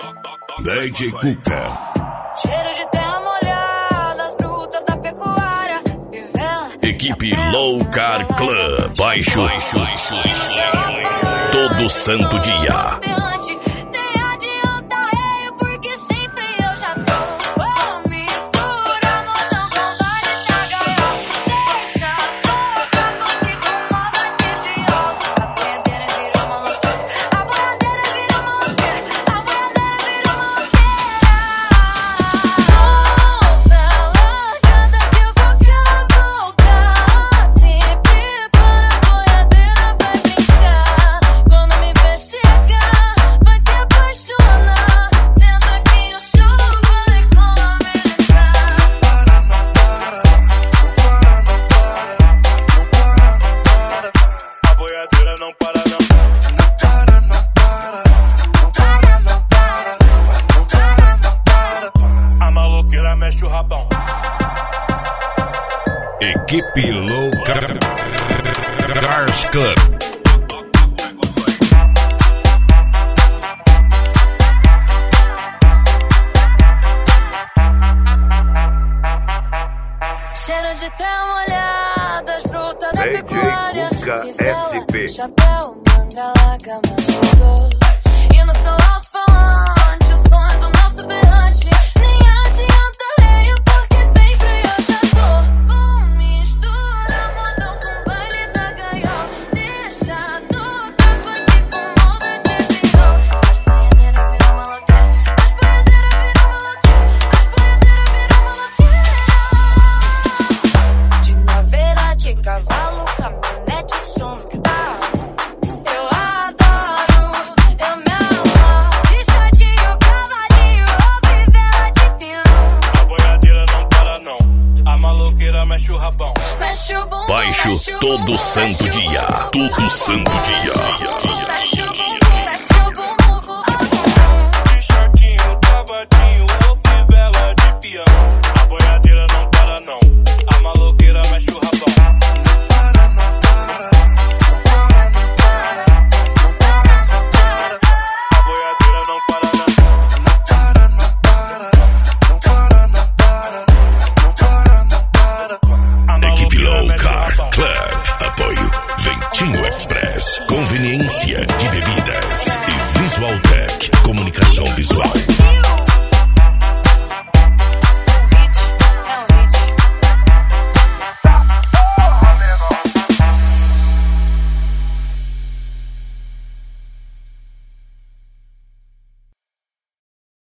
DJ Cuca. Cheiro de terra molhada, as brutas da pecuária. Equipe Low Car Club. Baixo. Todo santo dia. Equipe Low Car Club. Cheiro de terra molhada, as brutas da pecuária. SP. Chapéu, manga larga, machador. E no seu alto-falante, o sonho do nosso berrante. Nem adianta rei, porque sem freio eu já tô. Vamos misturar modão com baile da gaiola. Deixa tocar funk com molda de viola. As boiadeiras viram maloqueira, as boiadeiras viram maloqueira, as boiadeiras viram maloqueira. De naveira, de cavalo, caminhonete, som. Baixo todo santo dia. Todo santo dia. De shortinho, cavadinho, ou fivela de peão. A boiadeira não para não. A maloqueira mexe o rabão. Não para, não para. Não para, não para. Não para, não para. A boiadeira não para não. Não para, não para. Não para, não para. Não para, não para. Equipe Low Car Club. Apoio Ventinho Express. Conveniência